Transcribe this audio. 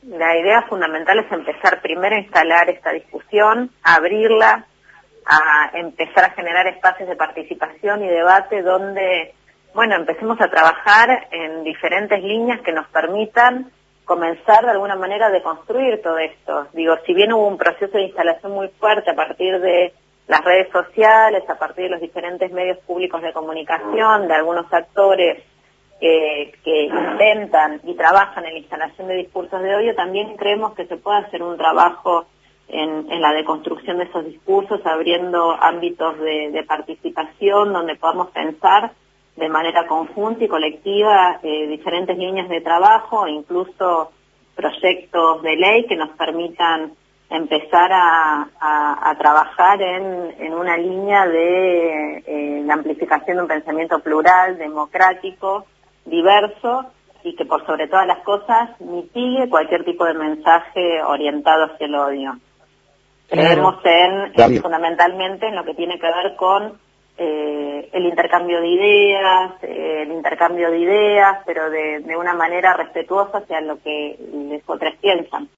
La idea fundamental es empezar primero a instalar esta discusión, a abrirla, a empezar a generar espacios de participación y debate donde, bueno, empecemos a trabajar en diferentes líneas que nos permitan comenzar de alguna manera a deconstruir todo esto. Digo, si bien hubo un proceso de instalación muy fuerte a partir de las redes sociales, a partir de los diferentes medios públicos de comunicación, de algunos actores que intentan y trabajan en la instalación de discursos de odio, también creemos que se puede hacer un trabajo en la deconstrucción de esos discursos, abriendo ámbitos de participación donde podamos pensar de manera conjunta y colectiva diferentes líneas de trabajo, incluso proyectos de ley que nos permitan empezar a trabajar en una línea de la amplificación de un pensamiento plural, democrático, diverso, y que por sobre todas las cosas mitigue cualquier tipo de mensaje orientado hacia el odio. Creemos fundamentalmente en lo que tiene que ver con el intercambio de ideas, pero de una manera respetuosa hacia lo que los otros piensan.